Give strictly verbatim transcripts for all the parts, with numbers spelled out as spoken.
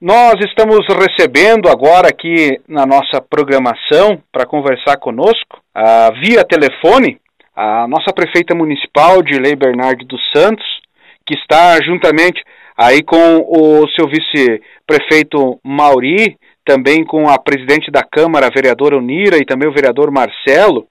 Nós estamos recebendo agora aqui na nossa programação para conversar conosco, uh, via telefone, a nossa prefeita municipal, Dirley Bernardi dos Santos, que está juntamente aí com o seu vice-prefeito Mauri, também com a presidente da Câmara, a vereadora Unira, e também o vereador Marcelo,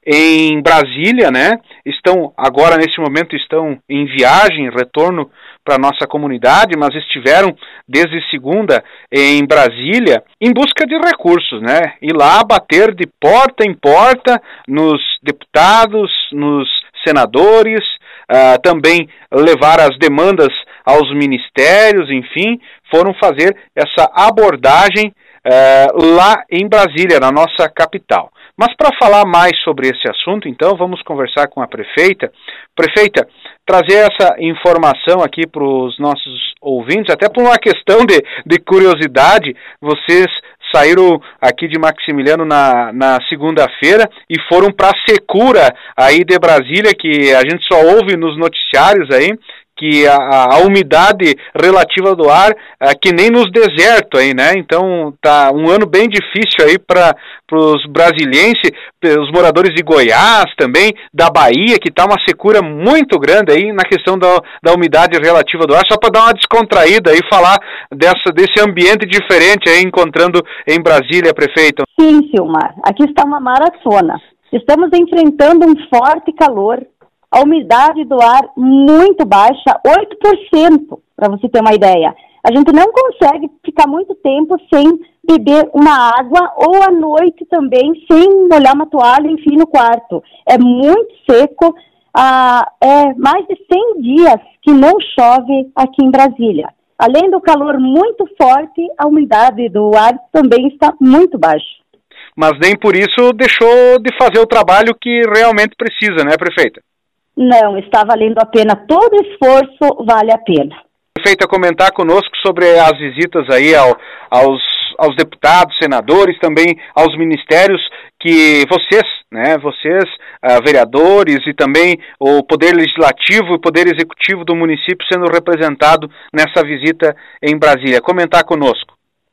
em Brasília, né? Estão agora, nesse momento, estão em viagem, retorno para a nossa comunidade, mas estiveram desde segunda em Brasília em busca de recursos, né? Ir lá bater de porta em porta nos deputados, nos senadores, uh, também levar as demandas aos ministérios, enfim, foram fazer essa abordagem uh, lá em Brasília, na nossa capital. Mas para falar mais sobre esse assunto, então, vamos conversar com a prefeita. Prefeita, trazer essa informação aqui para os nossos ouvintes, até por uma questão de, de curiosidade, vocês saíram aqui de Maximiliano na, na segunda-feira e foram para a Secura aí de Brasília, que a gente só ouve nos noticiários aí, que a, a umidade relativa do ar, é, que nem nos desertos aí, né? Então tá um ano bem difícil aí para os brasilienses, os moradores de Goiás também, da Bahia, que tá uma secura muito grande aí na questão da, da umidade relativa do ar, só para dar uma descontraída e falar dessa, desse ambiente diferente aí encontrando em Brasília, prefeito. Sim, Silmar, aqui está uma maratona. Estamos enfrentando um forte calor, a umidade do ar muito baixa, oito por cento, para você ter uma ideia. A gente não consegue ficar muito tempo sem beber uma água ou à noite também sem molhar uma toalha, enfim, no quarto. É muito seco, ah, é mais de cem dias que não chove aqui em Brasília. Além do calor muito forte, a umidade do ar também está muito baixa. Mas nem por isso deixou de fazer o trabalho que realmente precisa, né, prefeita? Não, está valendo a pena, todo esforço vale a pena. Prefeita, comentar conosco sobre as visitas aí ao, aos, aos deputados, senadores, também aos ministérios que vocês, né, vocês, uh, vereadores e também o Poder Legislativo e o Poder Executivo do município sendo representado nessa visita em Brasília. Comentar conosco.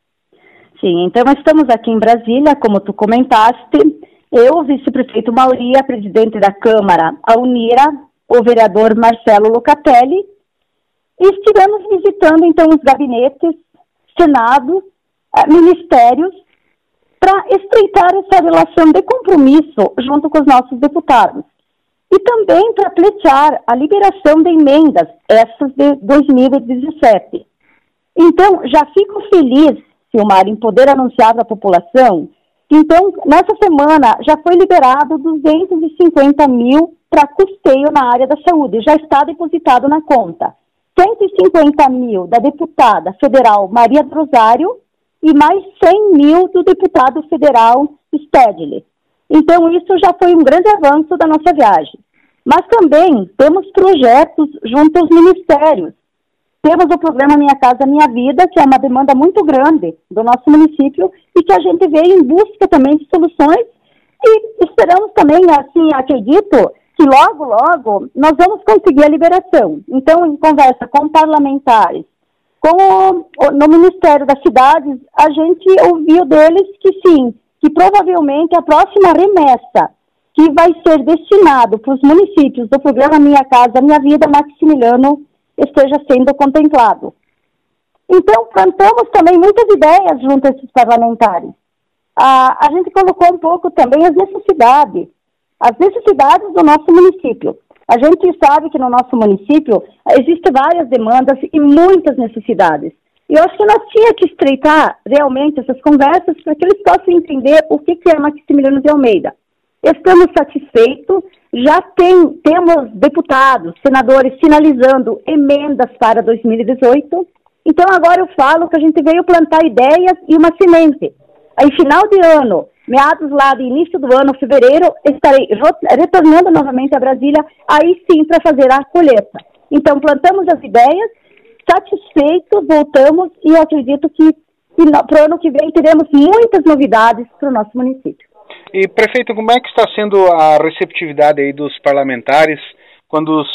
Sim, então estamos aqui em Brasília, como tu comentaste. Eu, o vice-prefeito Mauri, a presidente da Câmara, a Unira, o vereador Marcelo Locatelli, e estivemos visitando, então, os gabinetes, Senado, eh, ministérios, para estreitar essa relação de compromisso junto com os nossos deputados. E também para pleitear a liberação de emendas, essas de dois mil e dezessete. Então, já fico feliz, Silmar, em poder anunciar para a população. Então, nessa semana, já foi liberado duzentos e cinquenta mil para custeio na área da saúde. Já está depositado na conta. cento e cinquenta mil da deputada federal Maria do Rosário e mais cem mil do deputado federal Stedley. Então, isso já foi um grande avanço da nossa viagem. Mas também temos projetos junto aos ministérios. Temos o programa Minha Casa Minha Vida, que é uma demanda muito grande do nosso município e que a gente veio em busca também de soluções e esperamos também, assim, acredito, que logo, logo nós vamos conseguir a liberação. Então, em conversa com parlamentares, com o, no Ministério das Cidades, a gente ouviu deles que sim, que provavelmente a próxima remessa que vai ser destinado para os municípios do programa Minha Casa Minha Vida, Maximiliano, esteja sendo contemplado. Então, plantamos também muitas ideias junto a esses parlamentares. A, a gente colocou um pouco também as necessidades, as necessidades do nosso município. A gente sabe que no nosso município existem várias demandas e muitas necessidades. E eu acho que nós tínhamos que estreitar realmente essas conversas para que eles possam entender o que, que é Maximiliano de Almeida. Estamos satisfeitos, já tem, temos deputados, senadores sinalizando emendas para dois mil e dezoito. Então agora eu falo que a gente veio plantar ideias e uma semente. Aí final de ano, meados lá de início do ano, fevereiro, estarei retornando novamente a Brasília, aí sim para fazer a colheita. Então plantamos as ideias, satisfeitos, voltamos e eu acredito que, que para o ano que vem teremos muitas novidades para o nosso município. E, prefeito, como é que está sendo a receptividade aí dos parlamentares quando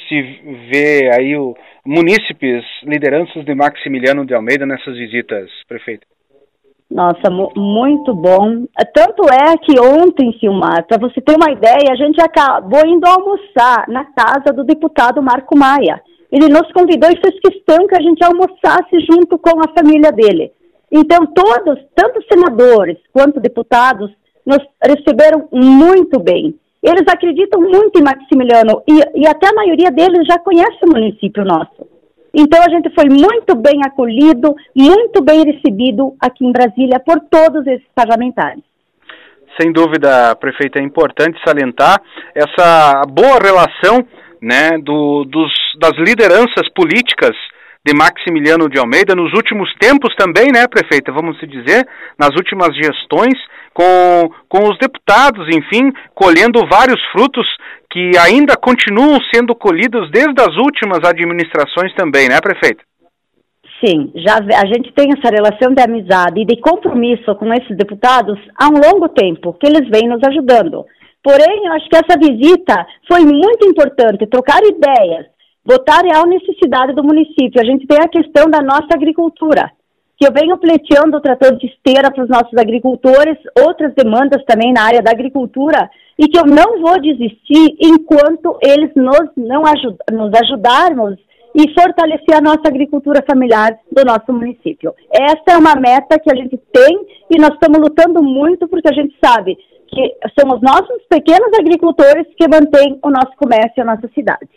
se vê aí o munícipes, lideranças de Maximiliano de Almeida nessas visitas, prefeito? Nossa, muito bom. Tanto é que ontem, Silmar, para você ter uma ideia, a gente acabou indo almoçar na casa do deputado Marco Maia. Ele nos convidou e fez questão que a gente almoçasse junto com a família dele. Então, todos, tanto senadores quanto deputados, nos receberam muito bem. Eles acreditam muito em Maximiliano e, e até a maioria deles já conhece o município nosso. Então, a gente foi muito bem acolhido, muito bem recebido aqui em Brasília por todos esses parlamentares. Sem dúvida, prefeita, é importante salientar essa boa relação, né, do, dos, das lideranças políticas de Maximiliano de Almeida nos últimos tempos também, né, prefeita, vamos se dizer, nas últimas gestões, com, com os deputados, enfim, colhendo vários frutos que ainda continuam sendo colhidos desde as últimas administrações também, né, prefeita? Sim, já a gente tem essa relação de amizade e de compromisso com esses deputados há um longo tempo, que eles vêm nos ajudando. Porém, eu acho que essa visita foi muito importante, trocar ideias, botar a real necessidade do município. A gente tem a questão da nossa agricultura, que eu venho pleiteando o trator de esteira para os nossos agricultores, outras demandas também na área da agricultura, e que eu não vou desistir enquanto eles nos, não ajud, nos ajudarmos e fortalecer a nossa agricultura familiar do nosso município. Essa é uma meta que a gente tem e nós estamos lutando muito porque a gente sabe que são os nossos pequenos agricultores que mantêm o nosso comércio e a nossa cidade.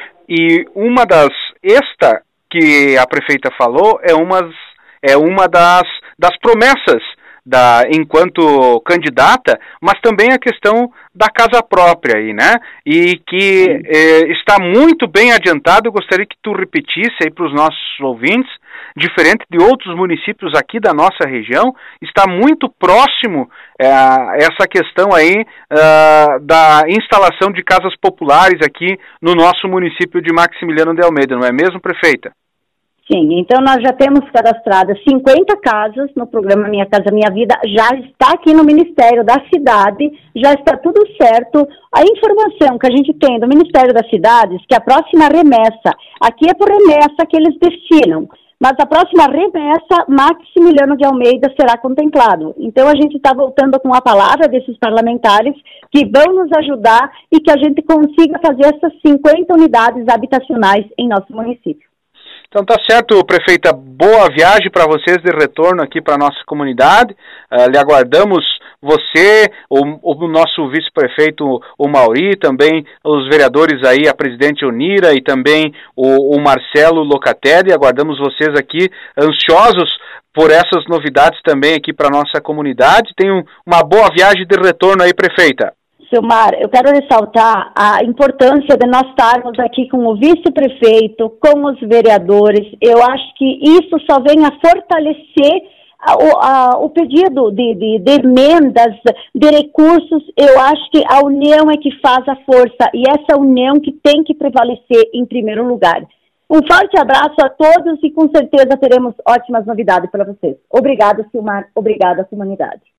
E uma das, esta que a prefeita falou, é, umas, é uma das, das promessas da, enquanto candidata, mas também a questão da casa própria aí, né? E que eh, está muito bem adiantado. Eu gostaria que tu repetisse aí para os nossos ouvintes, diferente de outros municípios aqui da nossa região, está muito próximo eh, essa questão aí uh, da instalação de casas populares aqui no nosso município de Maximiliano de Almeida, não é mesmo, prefeita? Sim, então nós já temos cadastradas cinquenta casas no programa Minha Casa Minha Vida, já está aqui no Ministério da Cidade, já está tudo certo. A informação que a gente tem do Ministério das Cidades, que a próxima remessa, aqui é por remessa que eles destinam, mas a próxima remessa, Maximiliano de Almeida será contemplado. Então a gente está voltando com a palavra desses parlamentares que vão nos ajudar e que a gente consiga fazer essas cinquenta unidades habitacionais em nosso município. Então tá certo, prefeita, boa viagem para vocês de retorno aqui para a nossa comunidade. Uh, lhe aguardamos você, o, o nosso vice-prefeito, o Mauri, também os vereadores aí, a presidente Onira e também o, o Marcelo Locatelli. Aguardamos vocês aqui, ansiosos por essas novidades também aqui para a nossa comunidade. Tenham uma boa viagem de retorno aí, prefeita. Silmar, eu quero ressaltar a importância de nós estarmos aqui com o vice-prefeito, com os vereadores. Eu acho que isso só vem a fortalecer a, a, o pedido de, de, de emendas, de recursos. Eu acho que a união é que faz a força e essa união que tem que prevalecer em primeiro lugar. Um forte abraço a todos e com certeza teremos ótimas novidades para vocês. Obrigada, Silmar. Obrigada, comunidade.